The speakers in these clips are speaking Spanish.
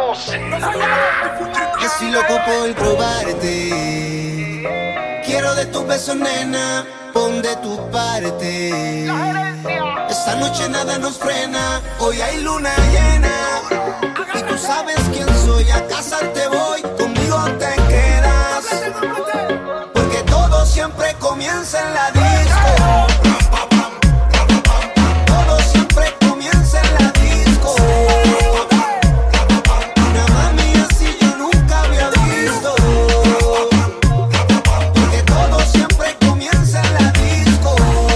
Ramos. Estoy loco por probarte. Quiero de tus besos, nena, pon de tu parte. Esta noche nada nos frena. Hoy hay luna llena y tú sabes quién soy. A casarte voy, conmigo te quedas, porque todo siempre comienza en la disco. Todo siempre comienza en la disco. Una mami así yo nunca había visto, porque todo siempre comienza en la disco.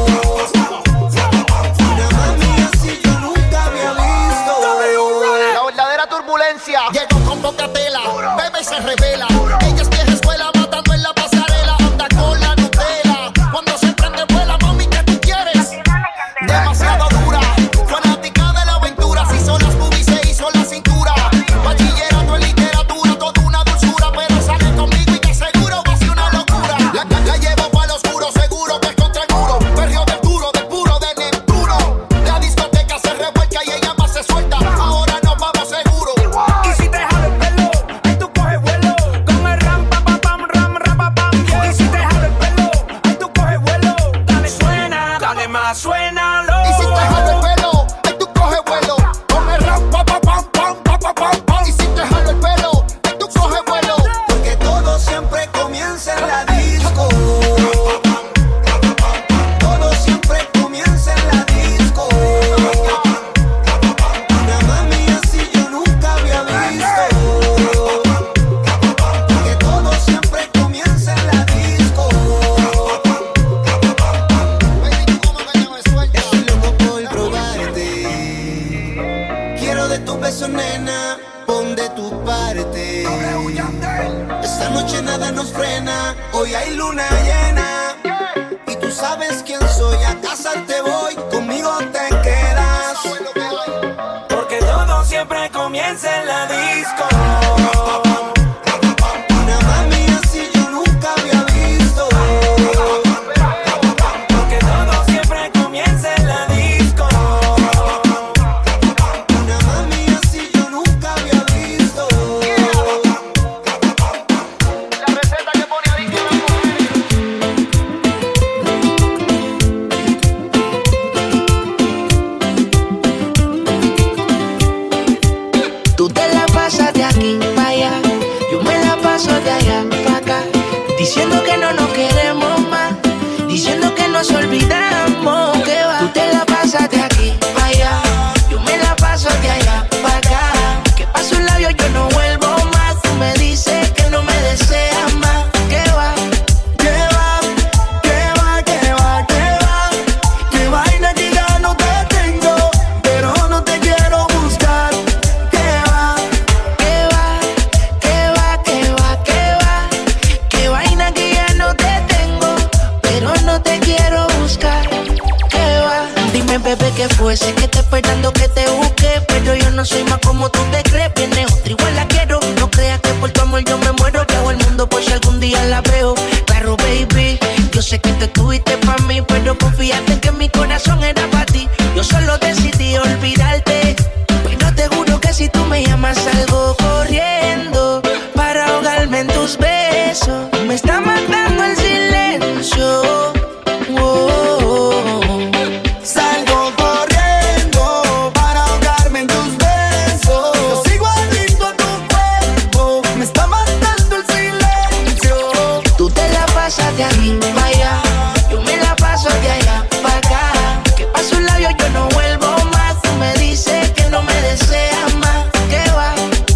Una mami así yo nunca había visto. La verdadera turbulencia. Llegó con poca tela, bebe y se revela. Ella es vieja escuela, matando en la pasarela. Anda con la Nutella, cuando se prende vuela. Mami, ¿qué tú quieres? Demasiado dura, fanática de la aventura. Si son las boobies se hizo la cintura. Bachillerato en literatura, toda una dulzura. Pero sale conmigo y te aseguro que es una locura. La llevo para lo oscuro, seguro que es contra el muro. Perreo del duro, del puro, de Neptuno. La discoteca se revuelca y ella más se suelta. Ahora nos vamos seguro. Y si te jalo el pelo, ahí tú coges vuelo. Con el ram, pa, pa, pam, ram, pa, pam. Y si te jalo el pelo, ahí tú coges vuelo. Dale, suena, dale más, suénalo. Y si te jalo el pelo, ahí tú coges vuelo. Con el rap, pa, pa, pam, pam, pa, pa, pam, pam. Y si te jalo el pelo, ahí tú coges vuelo. Porque todo siempre comienza en la disco. Todo siempre comienza en la disco. Una mami así yo nunca había visto, porque todo siempre comienza en la disco. Baby, tú como que no me sueltas. Estoy loco por probarte. Quiero de tus besos, nena, pon de tu parte. Esta noche nada nos frena. Hoy hay luna llena y tú sabes quién soy. A casarte voy, conmigo te quedas, Porque todo siempre comienza en la disco. una mami así yo nunca había visto, Porque todo siempre comienza en la disco. una mami así yo nunca había visto. La receta que pone adicto a las Tú te la pasas de aquí para allá, yo me la paso de allá para acá, diciendo que no nos queremos más, diciendo que nos olvidamos, que va. Tú te la pasas de aquí para allá, yo me la paso de allá para acá, que paso el labio yo no vuelvo más. Tú me dices que no me deseas más, que va. Que va, que va, que va, que va. Que vaina que ya no te tengo, pero no te quiero buscar. Que va, que va, que va, que va, que va. Que vaina que ya no te tengo, pero no te quiero buscar. Que va. Dime, bebé, ¿qué fue? Sé que estoy esperando que te busque, pero yo no soy más como tú te crees. Viene otra, igual la quiero. No creas que por tu amor yo me muero. Que hago el mundo por si algún día la veo. Claro, baby, yo sé que tú estuviste para mí, pero confíate que mi corazón era para ti. Yo solo decidí olvidarte, pero te juro que si tú me llamas salgo corriendo para ahogarme en tus besos. Me está matando el silencio. Wow. Salgo corriendo para ahogarme en tus besos. Yo sigo adicto a tu cuerpo, me está matando el silencio. Tú te la pasas de aquí para allá, yo me la paso de allá para acá. Que paso el labio yo no vuelvo más. Tú me dices que no me deseas más. Que va,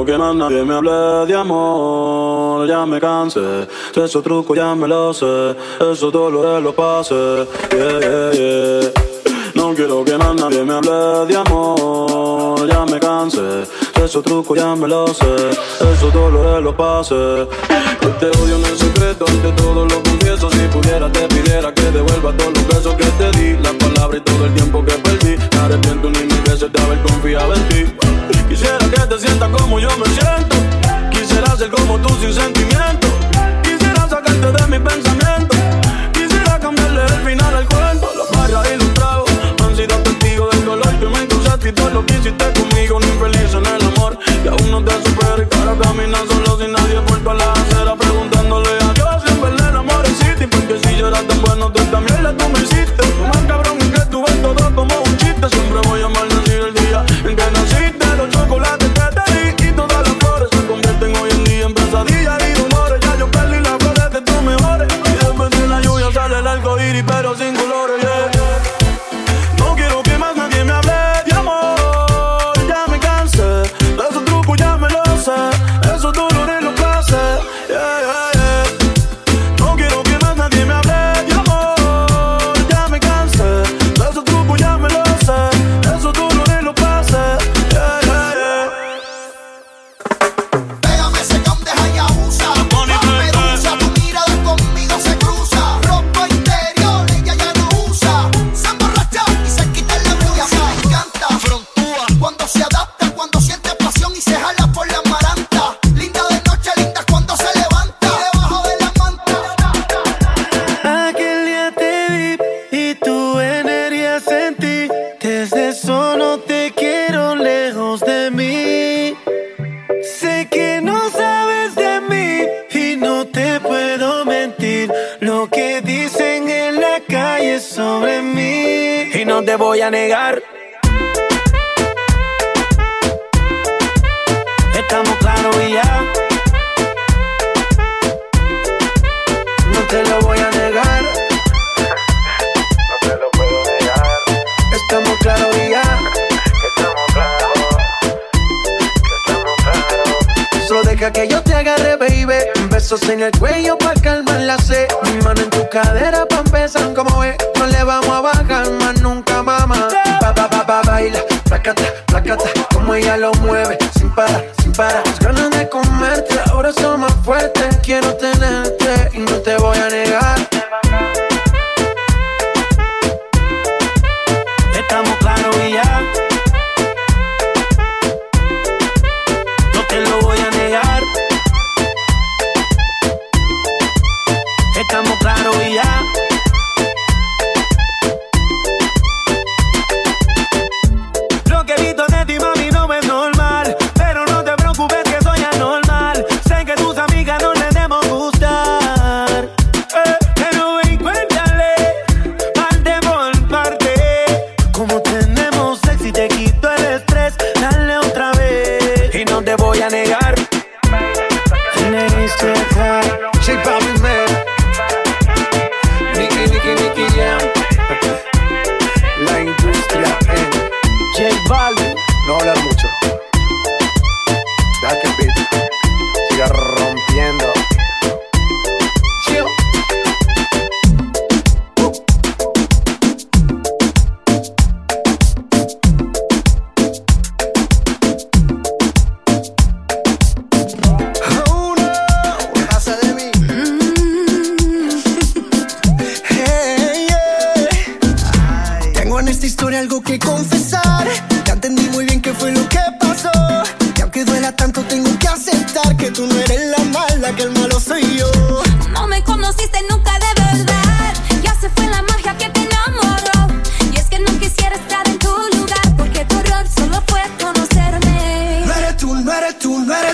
quiero que más nadie me hable de amor. Ya me cansé, de esos trucos ya me lo sé. Esos dolores los pasé, yeah, yeah, yeah. No quiero que más nadie me hable de amor. Ya me cansé, de esos trucos ya me lo sé. Esos dolores los pasé. Que te odio en el secreto, ante todo lo confieso. Si pudiera te pidiera que devuelva todos los besos que te di, las palabras y todo el tiempo que perdí. Me arrepiento ni mil veces de haber confiado en ti. Quisiera que te sientas como yo me siento. Quisiera ser como tú sin sentimiento. Quisiera sacarte de mi pensamiento. Quisiera cambiarle el final al cuento. Las barras y los tragos han sido testigos del dolor que me causaste y todo lo que hiciste conmigo. Un infeliz en el amor y aún no te supero. Y ahora caminas solo sin nadie por toda la acera, preguntándole a Dios si en verdad el amor existe. Porque si yo era tan bueno, tú también la tú me hiciste. Lo más cabrón es que tú ves todo como un chiste. Siempre voy a maldecir el día en que naciste. Los chocolates que te di y todas las flores se convierten hoy en día en pesadillas y dolores. Ya yo perdí las flores de tus mejores. Y después de la lluvia sale el arco iris pero sin colores, yeah. No quiero que más nadie me hable de amor. Ya me cansé, de esos trucos ya me lo sé. Esos dolores los pasé, yeah, yeah, yeah. No quiero que más nadie me hable de amor. Ya me cansé, de esos trucos ya me lo sé. Esos dolores los pasé, yeah, yeah, yeah. Pégame ese con deja y abusa. Medusa, tu mirada conmigo se cruza. Ropa interior, ella ya no usa. Se emborracha y se quita la blusa. Me encanta, frontúa cuando se adapta, cuando siente pasión y se jala por la maranta. Linda de noche, linda cuando se levanta. Y debajo de la manta. Aquel día te vi y tu energía sentí. Desde eso no te quiero lejos de mí. Sé que no sabes de mí y no te puedo mentir. Lo que dicen en la calle sobre mí y no te voy a negar. Estamos claros y ya. No te lo voy a negar. No te lo puedo negar. Estamos claros y ya. Estamos claros. Estamos claros. Solo deja que yo te agarre, baby. Besos en el cuello pa' calmar la sed. Mi mano en tu cadera pa' empezar, como ves. No le vamos a bajar más nunca, mamá. Baila, placata, placata. Como ella lo mueve, sin parar, sin parar. Las ganas de comerte, ahora son más fuertes. Quiero tenerte y no te voy a negar. Estamos claros y ya. No te lo voy a negar. Estamos claros y ya. Lo que he visto de ti, mami, no es normal. Pero no te preocupes que soy anormal. Sé que tus amigas no les debemos gustar. Pero ven, cuéntale, parte por parte. Como tenemos sexy, te quito el estrés. Dale otra vez y no te voy a negar. J Balvin, man. Nicky Jam. La industria en J Balvin. No hablar mucho. Deja que el beat siga rompiendo. Chill. Oh no, pasa de mí. Hey, yeah. Tengo en esta historia algo que confesar. Ya entendí muy bien qué fue lo que pasó. Y aunque duela tanto, tengo que aceptar que tú no eres la mala, que el malo soy yo. No me conociste nunca de verdad. Ya se fue la magia que te enamoró. Y es que no quisiera estar en tu lugar, porque tu error solo fue conocerme. No eres tú, no eres tú, no eres